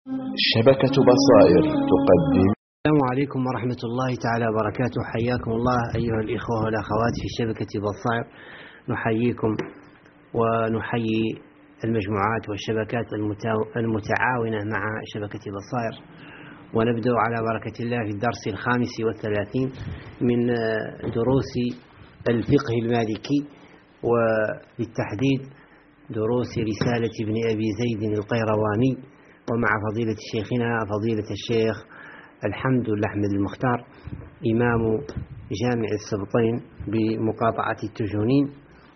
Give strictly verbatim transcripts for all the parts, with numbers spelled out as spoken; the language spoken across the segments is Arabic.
شبكة بصائر تقدم. السلام عليكم ورحمة الله تعالى وبركاته. حياكم الله أيها الإخوة والأخوات في شبكة بصائر. نحييكم ونحيي المجموعات والشبكات المتعاونة مع شبكة بصائر، ونبدأ على بركة الله في الدرس الخامس والثلاثين من دروس الفقه المالكي، وبالتحديد دروس رسالة ابن أبي زيد القيرواني، ومع فضيلة شيخنا فضيلة الشيخ الحمد لله أحمد المختار إمام جامع السبطين بمقاطعة التجونين.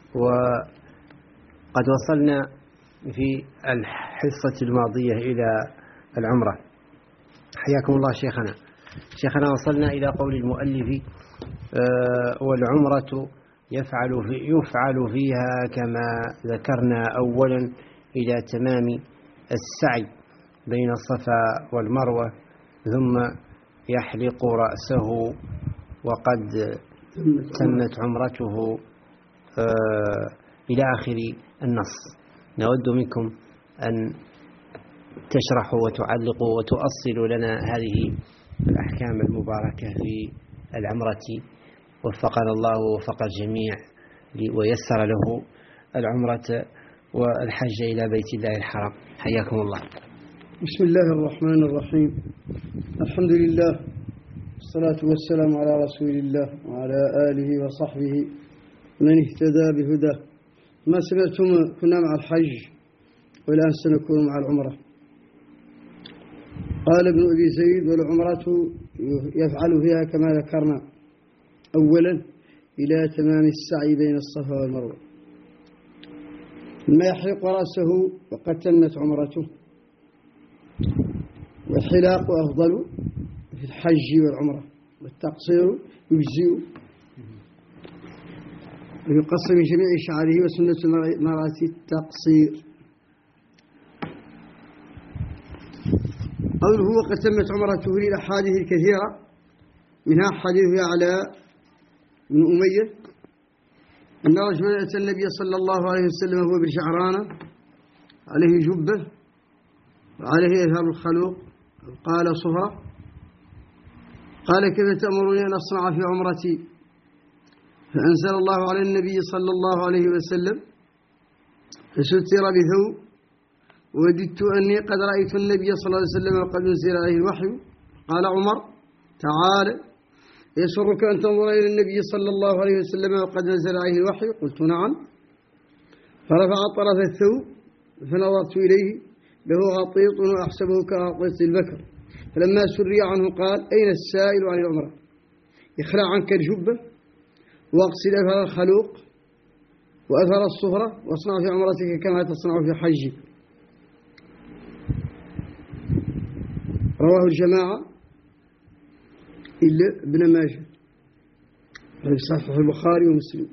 وقد وصلنا في الحصة الماضية إلى العمرة. حياكم الله شيخنا. شيخنا وصلنا إلى قول المؤلف آه والعمرة يفعل, في يفعل فيها كما ذكرنا أولا إلى تمام السعي بين الصفا والمروة، ثم يحلق رأسه وقد تمت عمرته آه إلى آخر النص. نود منكم أن تشرحوا وتعلقوا وتؤصلوا لنا هذه الأحكام المباركة في العمرة. وفقنا الله ووفق الجميع ويسر له العمرة والحج إلى بيت الله الحرام. حياكم الله. بسم الله الرحمن الرحيم. الحمد لله والصلاة والسلام على رسول الله وعلى آله وصحبه من اهتدى بهداه. ما سمعتم كنا مع الحج والآن سنكون مع العمرة. قال ابن أبي زيد: والعمرة يفعل فيها كما ذكرنا أولا إلى تمام السعي بين الصفا والمروة، ما يحلق رأسه وقد تمت عمرته. والحلاق أفضل في الحج والعمرة، والتقصير يجزئ ويقصر من جميع شعره، وسنة المرأة التقصير. قوله وقد تمت عمرته للأحاديث الكثيرة، منها حديث يعلى بن أمية أن رجلا أتى النبي صلى الله عليه وسلم وهو بالجعرانة عليه جبة وعليه أثر الخلوق، قال صفرة. قال: كيف تأمرني أن أصنع في عمرتي؟ فأنزل الله على النبي صلى الله عليه وسلم فستر بثوب: ووددت أني قد رأيت النبي صلى الله عليه وسلم وقد أنزل عليه الوحي. قال عمر: تعال، يسرك أن تنظر إلى النبي صلى الله عليه وسلم وقد نزل عليه الوحي؟ قلت: نعم. فرفع طرف الثوب فنظرت إليه، له غطيط وأحسبه كغطيط البكر. فلما سري عنه قال: أين السائل عن العمرة؟ اخلع عنك الجبة واغسل أثر الخلوق وأثر الصفرة، واصنع في عمرتك كما تصنع في حجك. رواه الجماعة إلا ابن ماجه في صحيح البخاري ومسلم.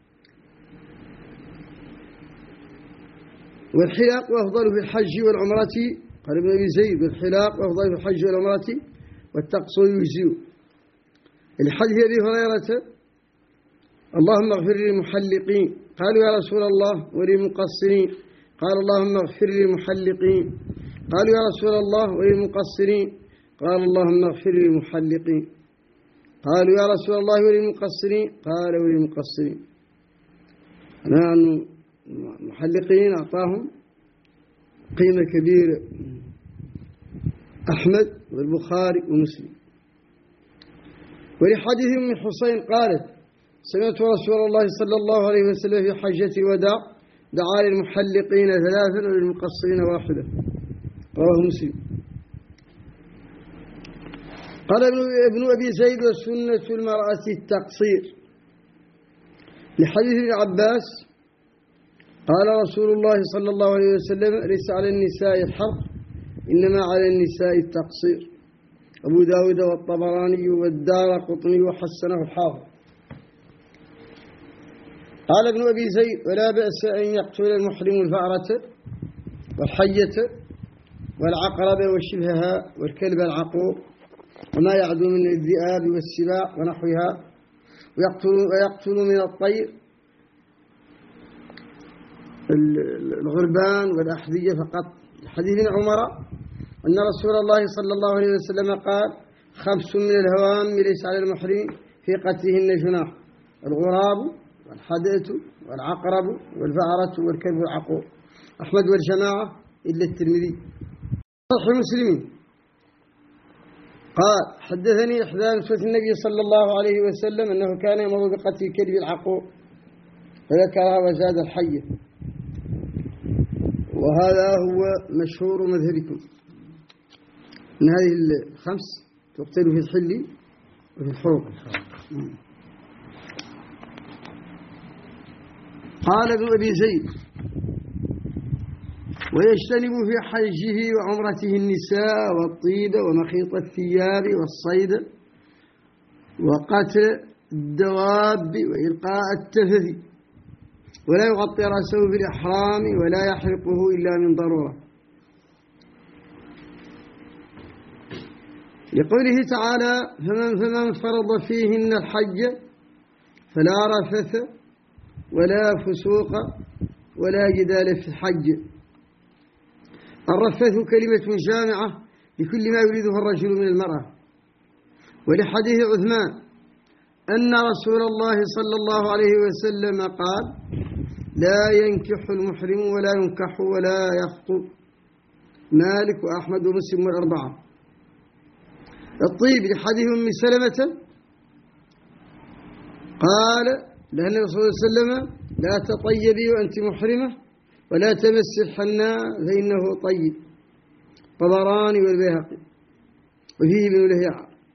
والحلاق أفضل في الحج والعمرة، قال ابن أبي زيد: والحلاق أفضل في الحج والعمرة والتقصير يجزئ. الحديث أبي هريرة: اللهم اغفر للمحلقين. قالوا: يا رسول الله وللمقصرين؟ قال: اللهم اغفر للمحلقين. قالوا: يا رسول الله وللمقصرين؟ قال: اللهم اغفر للمحلقين. قالوا: يا رسول الله وللمقصرين؟ قال: وللمقصرين. نحن المحلقين أعطاهم قيمة كبيرة، أحمد والبخاري ومسلم. ولحديث من حسين قالت: سمعت رسول الله صلى الله عليه وسلم في حجة الوداع دعا للمحلقين ثلاثا وللمقصرين واحدة. رواه مسلم. قال ابن أبي زيد: وسنة المرأة التقصير. لحديث ابن عباس قال رسول الله صلى الله عليه وسلم: ليس على النساء الحرق، إنما على النساء التقصير. أبو داود والطبراني والدارقطني وحسنه الحافظ. قال ابن أبي زيد: ولا بأس أن يقتل المحرم الفأرة والحية والعقرب وشبهها والكلب العقور وما يعدو من الذئاب والسباع ونحوها، ويقتل, ويقتل من الطير الغربان والأحذية فقط. حديث عمر أن رسول الله صلى الله عليه وسلم قال خمس من الهوام ليس على المحرم في قتلهن جناح: الغراب والحدث والعقرب والفأرة والكلب العقور. أحمد والجماعة إلا الترمذي. صحيح مسلم قال: حدثني إحدى نسوة النبي صلى الله عليه وسلم أنه كان يأمر بقتل الكلب العقور فذكرها وزاد الحية، وهذا هو مشهور مذهبكم أن هذه الخمس تقتل في الحل وفي الحرم. قال ابن أبي زيد: ويجتنب في حجه وعمرته النساء والطيب ومخيط الثياب والصيد وقتل الدواب وإلقاء التفث، ولا يغطي رأسه في الإحرام ولا يحرقه إلا من ضرورة، لقوله تعالى: فمن, فمن فرض فيهن الحج فلا رفث ولا فسوق ولا جدال في الحج. الرفث كلمة جامعة لكل ما يريده الرجل من المرأة. ولحديث عثمان أن رسول الله صلى الله عليه وسلم قال: لا ينكح المحرم ولا ينكح ولا يخطب. مالك وأحمد ومسلم والأربعة. الطيب لحديث أم سلمة قال لأن الرسول صلى الله عليه وسلم: لا تطيبي وأنت محرمة ولا تمس الحناء فإنه طيب. طبراني والبيهقي. وفيه ابن لهيعة.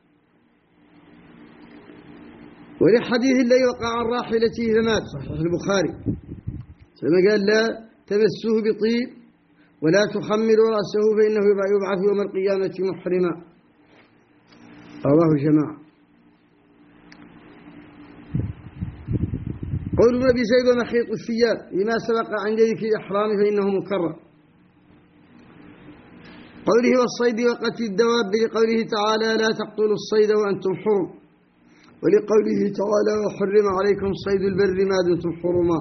ولحديث الذي وقع عن راحلته إذا مات، صحيح البخاري، كما قال: لا تمسوه بطيب ولا تخمروا رأسه فإنه يبعث يوم القيامة محرما. رواه جماعة. قول ابن أبي زيد: ومخيط الثياب لما سبق عند ذكر الإحرام فإنه مكرر. قوله: والصيد وقتل الدواب لقوله تعالى: لا تقتلوا الصيد وأنتم حرم، ولقوله تعالى: وحرم عليكم صيد البر ما دمتم حرما.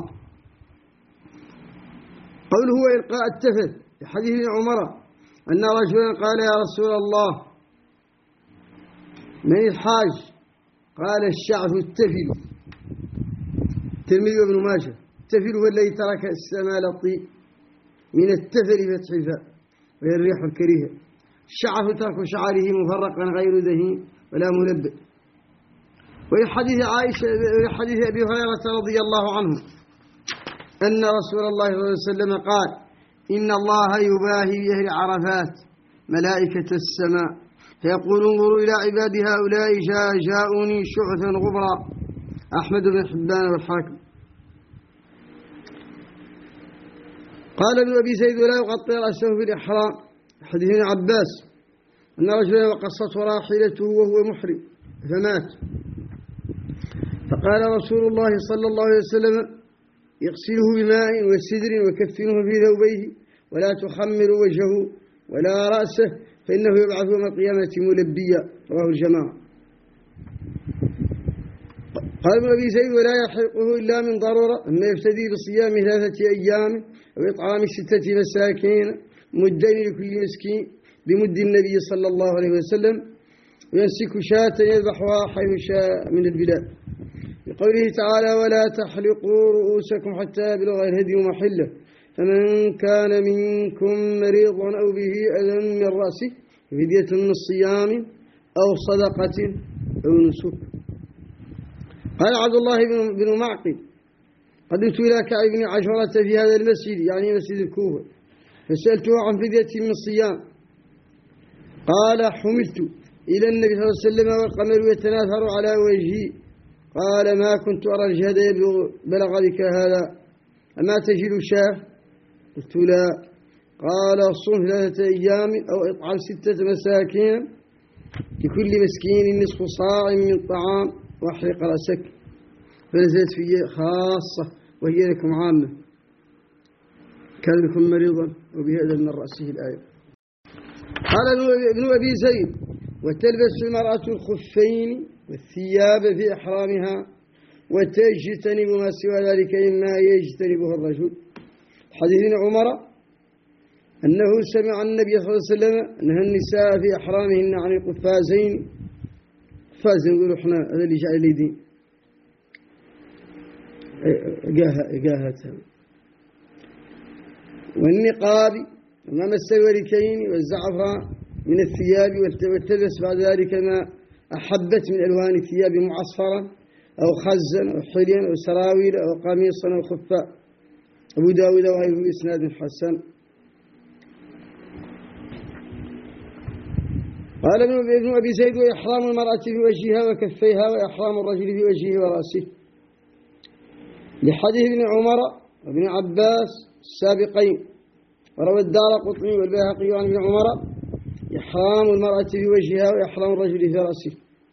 قوله: وإلقاء التفث لحديث ابن عمر أن رجلا قال: يا رسول الله من الحاج؟ قال: الشعث التفل. الترمذي وابن ماجه. التفل هو الذي ترك السمال الطيب من التفل فتح الفاء وهي الريح الكريهة. الشعث ترك شعره مفرقا غير دهين ولا ملبد. ولحديث عائشة ولحديث أبي هريرة رضي الله عنه أن رسول الله صلى الله عليه وسلم قال: إن الله يباهي بأهل عرفات ملائكة السماء فيقول: انظروا إلى عباد هؤلاء جاء جاءوني شعثا غبرا. أحمد بن حبان والحاكم. قال ابن أبي زيد: ولا يغطي رأسه في الإحرام. حديث ابن عباس أن رجلا وقصته راحلته وهو محرم فمات، فقال رسول الله صلى الله عليه وسلم: يغسله بماء وسدر وكفنه في ثوبيه ولا تخمر وجهه ولا رأسه فإنه يبعث يوم القيامة ملبيا. رواه الجماعة. قال ابن أبي زيد: ولا يحرقه إلا من ضرورة، أما يفتدي بصيام ثلاثة أيام وإطعام ستة مساكين مدين لكل مسكين بمد النبي صلى الله عليه وسلم، وينسك شاة يذبحها حيث شاء من البلاد، لقوله تعالى: ولا تحلقوا رؤوسكم حتى يبلغ الهدي محله، فمن كان منكم مريضا أو به أذى من رأسه فدية من الصيام أو صدقة أو نسك. قال عبد الله بن معقل: قدمت إلى كعب بن عجرة في هذا المسجد، يعني مسجد الكوفة، فسألته عن فدية من الصيام. قال: حملت إلى النبي صلى الله عليه وسلم والقمر يتناثر على وجهي. قال: ما كنت أرى الجهد بلغ بك هذا، أما تجد شاه؟ قلت: لا. قال: صم ثلاثة أيام أو إطعام ستة مساكين لكل مسكين نصف صاع من طعام واحرق رأسك. فنزلت في خاصة وهي لكم عامة، كان بكم مريضا وبهذا من رأسه الآية. قال ابن أبي زيد: وتلبس المرأة الخفين والثياب في إحرامها وتجتنب ما سوى ذلك مما يجتنبه الرجل. حديث عمر أنه سمع النبي صلى الله عليه وسلم نهى النساء في إحرامهن عن القفازين، قفازين يقولوا إحنا هذا اللي جاء اليدين إقاهتها، والنقاب وما مس الوركين والزعفران من الثياب، والتلبس بعد ذلك ما أحبت من ألوان الثياب معصفرا أو خزا أو حليا أو سراويل أو قميصا أو خفاء. أبو داود وغيره بإسناد حسن. قال ابن أبي زيد: وإحرام المرأة في وجهها وكفيها، وإحرام الرجل في وجهه ورأسه، لحديث ابن عمر وابن عباس السابقين. وروى الدارقطني والبيهقي عن ابن عمر: إحرام المرأة في وجهها وإحرام الرجل في رأسه.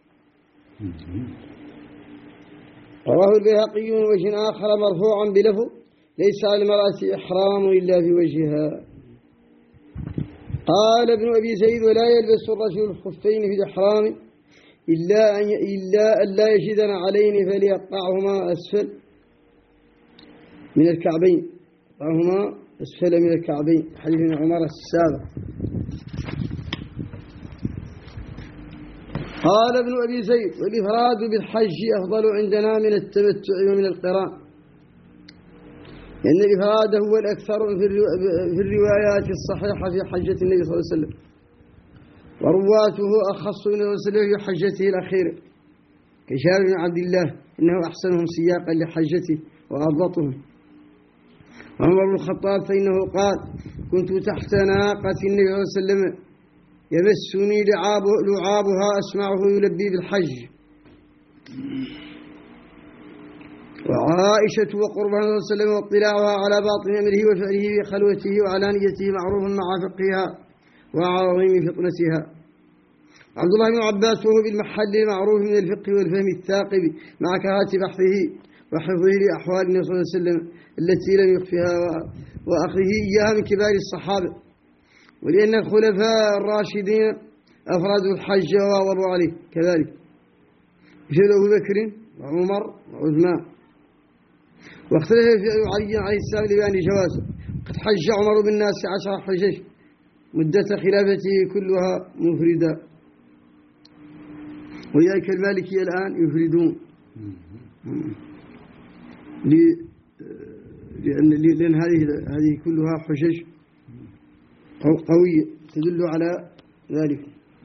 رواه البيهقي من وجه آخر مرفوعا بلفظ: ليس على المرأة إحرام إلا في وجهها. قال ابن أبي زيد: ولا يلبس الرجل الخفين في الإحرام إلا أن إلا أن لا يجدن علين فليقطعهما أسفل من الكعبين، يقطعهما أسفل من الكعبين، حديث ابن عمر السابق. قال ابن أبي زيد: والإفراد بالحج أفضل عندنا من التمتع ومن القران، لأن الإفراد هو الأكثر في الروايات الصحيحة في حجة النبي صلى الله عليه وسلم، ورواته أخص من وسلم في حجته الأخيرة، كجابر بن عبد الله إنه أحسنهم سياقا لحجته وأضبطهم. وعمر بن الخطاب فإنه قال: كنت تحت ناقة النبي صلى الله عليه وسلم يمسني لعاب لعابها أسمعه يلبي بالحج. وعائشة وقربها صلى الله عليه وسلم واطلاعها على باطن أمره وفعله وخلوته وعلانيته معروف مع فقهها وعظيم فطنتها. عبد الله بن عباس وهو بالمحل المعروف من الفقه والفهم الثاقب مع كراهة بحثه وحفظه لأحوال النبي صلى الله عليه وسلم التي لم يخفها وأخذه إياها من كبار الصحابة، ولأن الخلفاء الراشدين أفرادوا الحج وواظبوا عليه كذلك، مثل أبو بكر وعمر وعثمان. واختلف في علي عليه السلام لبيان جوازه، قد حج عمر بالناس عشر حجج مدة خلافته كلها مفردة، ولذلك المالكية الآن يفردون لأن لأن هذه هذه كلها حجج قوية تدل على ذلك.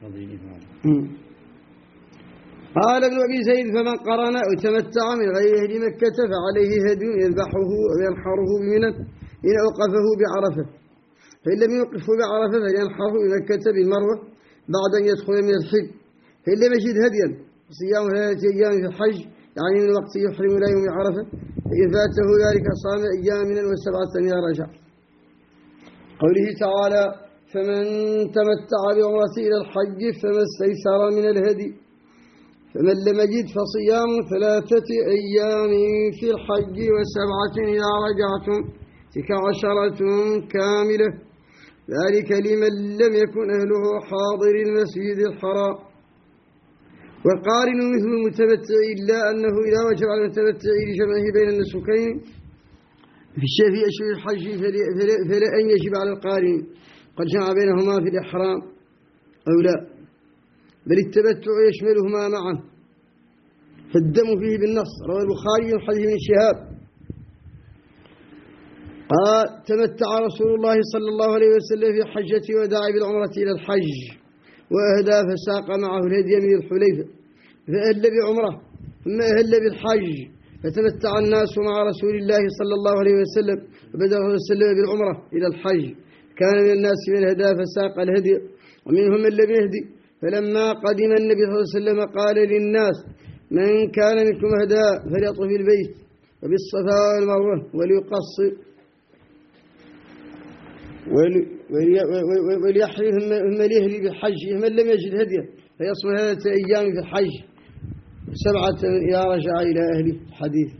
قال ابن أبي زيد: فمن قرن أو تمتع من غير أهل مكة فعليه هدي يذبحه وينحره بمنى إن أوقفه بعرفة، فإن لم يوقفه بعرفة فلينحره بمكة بالمروة بعد أن يدخل من الحج، فإن لم يجد هديا صيام ثلاثة أيام في الحج يعني من وقت يحرم إلى يوم عرفة، فإن فاته ذلك صام أيام من وسبعة إذا رجع. قوله تعالى: فمن تمتع بعمرة إلى الحج فما استيسر من الهدي، فمن لم يجد فصيام ثلاثة أيام في الحج وسبعة إذا رجعتم، تلك عشرة كاملة، ذلك لمن لم يكن أهله حاضر المسجد الحرام. والقارن مثل المتمتع إلا أنه إذا وجب على المتمتع لجمعه بين النسكين في الشافعي أشهر الحج فلا أن يجب على القارن قد جمع بينهما في الإحرام أو لا، بل التمتع يشملهما معا، فالدم فيه بالنص. روى البخاري من حديث ابن شهاب قال: تمتع رسول الله صلى الله عليه وسلم في حجة وداع بالعمرة إلى الحج وأهدى فساق معه الهدي من الحليفة، فأهل بعمرة ثم أهل بالحج، فتمتع الناس مع رسول الله صلى الله عليه وسلم، وبدأ صلى الله عليه وسلم بالعمرة إلى الحج. كان من الناس من هدى فساق الهدي ومنهم من لم يهدي، فلما قدم النبي صلى الله عليه وسلم قال للناس: من كان منكم هدى فليطف البيت وبالصفا والمروة وليقصر وليحرم ثم ليهلي بالحج، من لم يجد هديا فيصوم ثلاثة أيام في الحج سبعة إذا رجع إلى أهله. حديث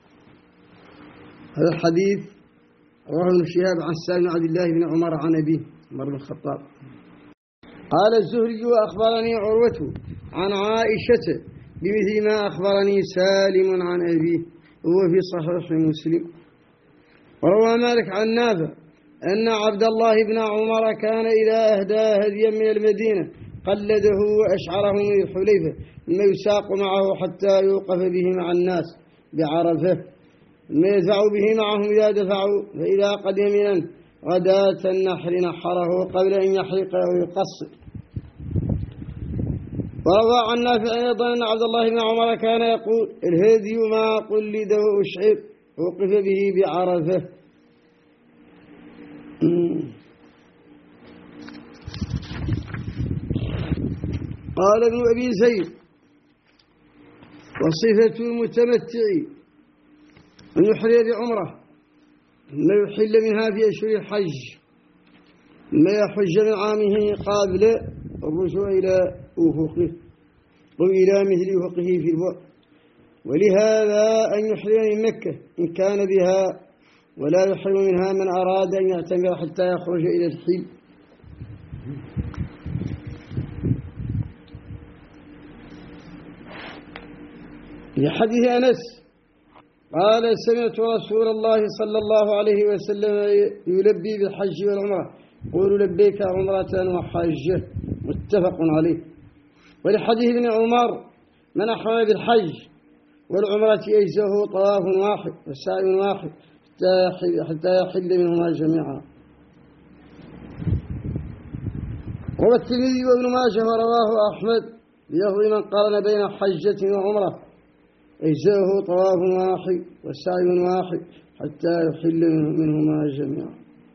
هذا الحديث رواه ابن شهاب عن سالم بن عبد الله بن عمر عن أبيه عمر بن الخطاب قال: الزهري وأخبرني عروة عن عائشة بمثل ما أخبرني سالم عن أبيه وهو في صحيح مسلم. وروى مالك عن نافع أن عبد الله بن عمر كان إذا أهدى هديا من المدينة قلده وأشعره من الحليفة ثم يساق معه حتى يوقف به مع الناس بعرفة ثم يدفع به معهم إذا دفعوا، فإذا قدم منا غداة النحر نحره قبل أن يحرقه ويقصر. وروى عن نافع أيضا أن عبد الله بن عمر كان يقول: الهدي ما قلد وأشعر وقف به بعرفة. قال ابن أبي زيد: وصفة المتمتع أن يحري بعمرة ثم يحل منها في أشهر الحج ثم يحج من عامه قابل الرجوع إلى أفقه أو إلى مثل أفقه في البعد، ولهذا أن يحرم من مكة إن كان بها، ولا يحرم منها من أراد أن يعتمر حتى يخرج إلى الحل. لحديث أنس قال: سمعت رسول الله صلى الله عليه وسلم يلبي بالحج والعمرة، قولوا لبيك عمرة وحجة، متفق عليه. ولحديث ابن عمر: من أحرم بالحج والعمرة يجزه طواف واحد وسعي واحد حتى يحل منهما جميعا. روى الترمذي وابن ماجه ورواه أحمد بلفظ من قارن بين حجة وعمرة يجزه طواف واحد وسعي واحد حتى يحل منهما جميعا.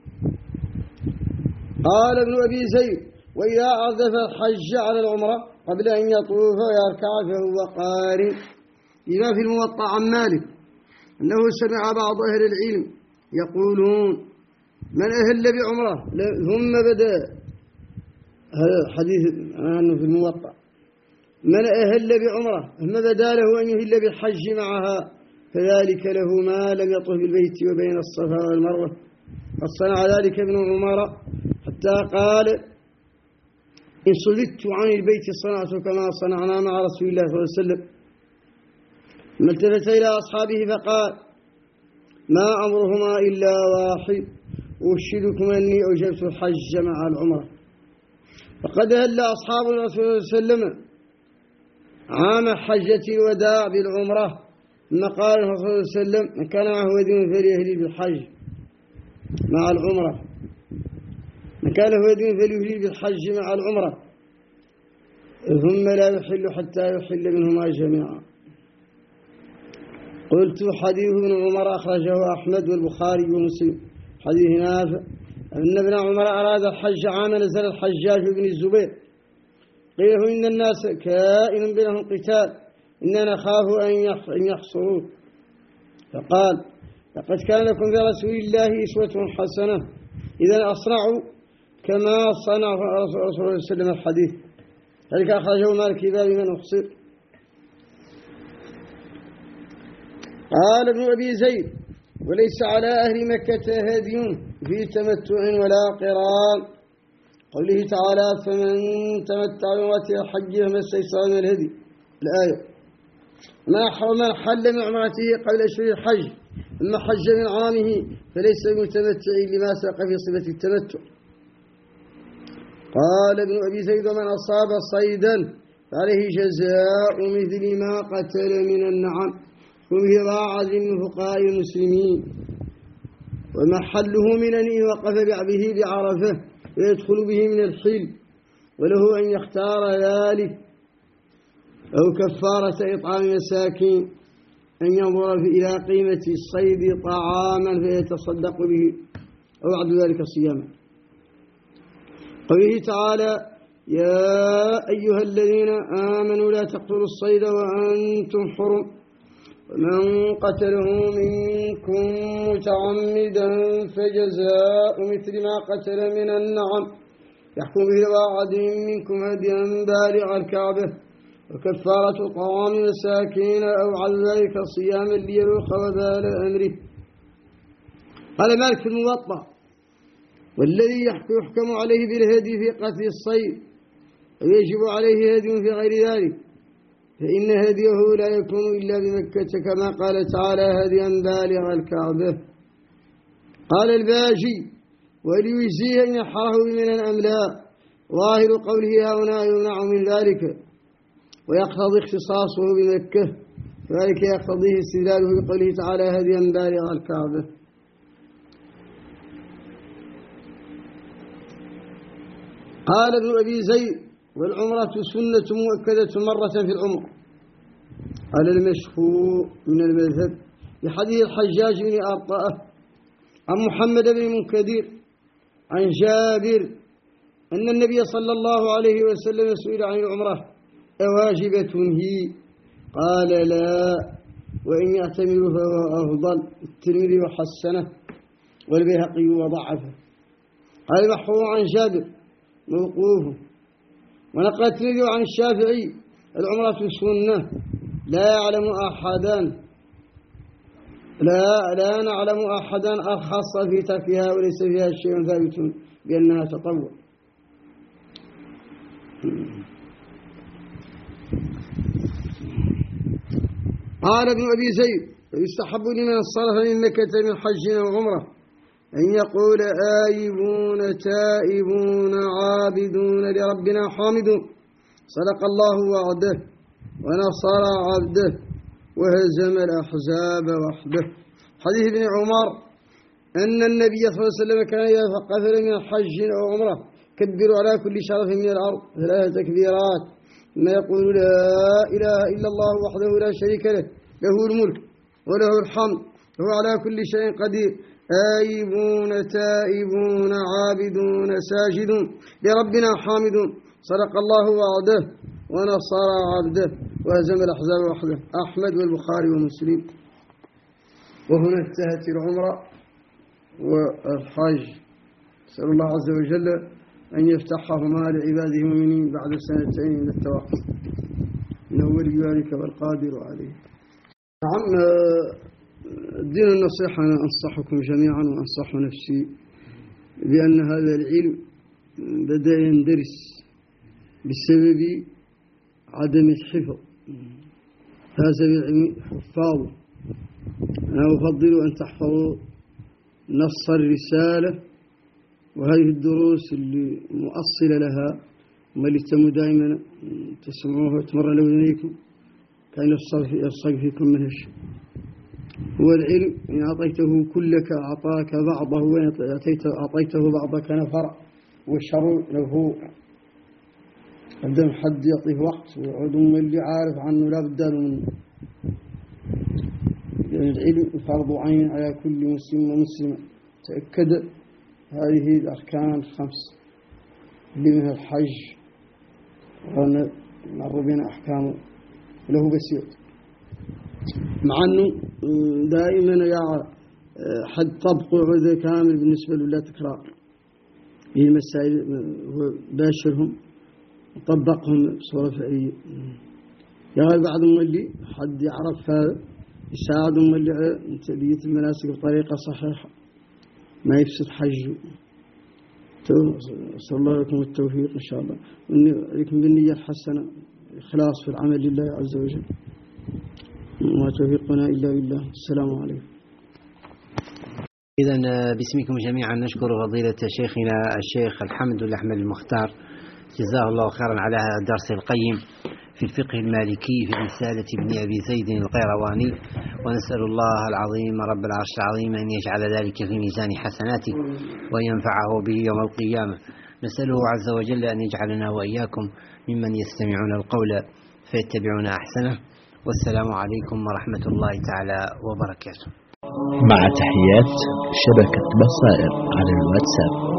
قال ابن أبي زيد: وإذا أردف الحج على العمرة قبل أن يطوف ويركع فهو قارن. لما في الموطأ عن مالك أنه سمع بعض أهل العلم يقولون: من أهل بعمرة ثم بدأ، هذا حديث عنه في الموطأ، من أهل بعمرة ثم بدا له أن يهل بالحج معها فذلك له ما لم يطف بالبيت وبين الصفا والمروة. قد صنع ذلك ابن عمر حتى قال: إن صددت عن البيت صنعت كما صنعنا مع رسول الله صلى الله عليه وسلم. ثم التفت إلى أصحابه فقال: ما أمرهما إلا واحد، أشهدكم أني أوجبت الحج مع العمرة. فقد أهل أصحاب الرسول صلى الله عليه وسلم عام حجة الوداع بالعمرة، ثم قال الرسول صلى الله عليه وسلم: من كان معه هدي فليهل بالحج مع العمرة، من كان له هدي فليهل بالحج مع العمرة، ثم لا يحل حتى يحل منهما جميعا. قلت: حديث ابن عمر أخرجه أحمد والبخاري ومسلم. حديث نافع أن ابن عمر أراد الحج عام نزل الحجاج بن الزبير، قيل له: إن الناس كائن بينهم قتال، إننا نخاف أن يحصروه. فقال: لقد كان لكم في رسول الله أسوة حسنة، إذا أصنعوا كما صنع رسول الله صلى الله عليه وسلم. الحديث ذلك أخرجه مالك باب من أحصر. قال ابن أبي زيد: وليس على أهل مكة هدي في تمتع ولا قران، قوله تعالى: فمن تمتع بعمرة الحج فما استيسر من الهدي، الآية. ما حرم حل من عمرته قبل أشهر الحج ثم حج من عامه فليس بمتمتع لما سبق في صفة التمتع. قال ابن أبي زيد: من أصاب صيدا فعليه جزاء مثل ما قتل من النعم، وفيه راعى من فقهاء المسلمين، ومحله من أن وقف به بعرفة ويدخل به من الحل، وله أن يختار ذلك، أو كفارة إطعام مساكين، أن ينظر إلى قيمة الصيد طعاما فيتصدق به، أو بعد ذلك صياما. قوله تعالى: يا أيها الذين آمنوا لا تقتلوا الصيد وأنتم حرم، ومن قتله منكم متعمدا فجزاء مثل ما قتل من النعم، يحكم به ذوى عدل منكم هديا بالغ الكعبة، وكفارة طعام مساكين أو على ذلك صياما ليذوق وبال أمره. قال مالك في الموطأ: والذي يحكم عليه بالهدي في قتل الصيد ويجب عليه هدي في غير ذلك، فإن هديه لا يكون إلا بمكة كما قال تعالى: هديا بالغ الكعبة. قال الباجي: وليجزيه إن يحره بمن أم لا. ظاهر قوله هنا يمنع من ذلك ويقتضي اختصاصه بمكة، ذلك يقتضيه استدلاله بقوله تعالى هديا بالغ الكعبة. قال ابن أبي زيد والعمرة سنة مؤكدة مرة في العمر على المشهور من المذهب لحديث الحجاج بن أرطاء عن محمد بن منكدر عن جابر أن النبي صلى الله عليه وسلم سئل عن العمرة أواجبة هي؟ قال لا، وإن يعتمر فهو أفضل. الترمذي وحسنه والبيهقي وضعفه. قال محفوظ عن جابر موقوف. ونقل الترمذي عن الشافعي العمرة سنة لا يعلم أحدان لا لا نعلم أحدا أرخص في تركها وليس فيها شيء ثابت بأنها تطوع. قال ابن أبي زيد يستحب لمن صرف من مكة من حج وعمرة أن يقول آيبون تائبون عابدون لربنا حامدون صدق الله وعده ونصر عبده وهزم الأحزاب وحده. حديث ابن عمر أن النبي صلى الله عليه وسلم كان إذا قفل من حج أو عمرة كبروا على كل شرف من الأرض ثلاث تكبيرات ثم يقول لا إله إلا الله وحده لا شريك له له الملك وله الحمد وهو على كل شيء قدير آيبون تائبون عابدون ساجدون لربنا حامدون صدق الله وعده ونصر عبده وهزم الأحزاب وحده. أحمد والبخاري ومسلم. وهنا انتهت العمرة والحج. نسأل الله عز وجل أن يفتحهما لعباده المؤمنين بعد سنتين من التوقف إنه ولي ذلك والقادر عليه. نعم، الدين النصيحة أنا أنصحكم جميعا وأنصح نفسي بأن هذا العلم بدأ يندرس بسبب عدم الحفظ. هذا العلم حفاظه. أنا أفضل أن تحفظوا نص الرسالة وهذه الدروس اللي مؤصلة لها وما اللي تموا دائما تسمعوها وتمر لأذنيكم كان يرصق فيكم من هالشيء. هو العلم إن أعطيته كلك أعطاك بعضه وإن أعطيته بعضك نفر والشر له عندما حد يعطيه وقت ويعود اللي عارف عنه لا بدال منه. يعني العلم فرض عين على كل مسلم ومسلمة. تأكد هذه الأركان الخمس اللي منها الحج مر بنا أحكامه له بسيط، مع أنه دائما يا حد طبق عذر كامل بالنسبة له لا تكرار. هي المسائل باشرهم وطبقهم بصورة فعلية. يا بعضهم اللي حد يعرف هذا يساعدهم اللي على تأدية المناسك بطريقة صحيحة ما يفسد حجه. أسأل الله لكم التوفيق إن شاء الله ولكم بالنية الحسنة إخلاص في العمل لله عز وجل وما توفيقنا إلا بالله. السلام عليكم. إذن باسمكم جميعا نشكر فضيلة شيخنا الشيخ الحمد لله أحمد المختار جزاه الله خيرا على هذا الدرس القيم في الفقه المالكي في رسالة ابن أبي زيد القيرواني، ونسأل الله العظيم رب العرش العظيم أن يجعل ذلك في ميزان حسناته وأن ينفعه به يوم القيامة. نسأله عز وجل أن يجعلنا وإياكم ممن يستمعون القول فيتبعون أحسنه. والسلام عليكم ورحمة الله تعالى وبركاته. مع تحيات شبكة بصائر على الواتساب.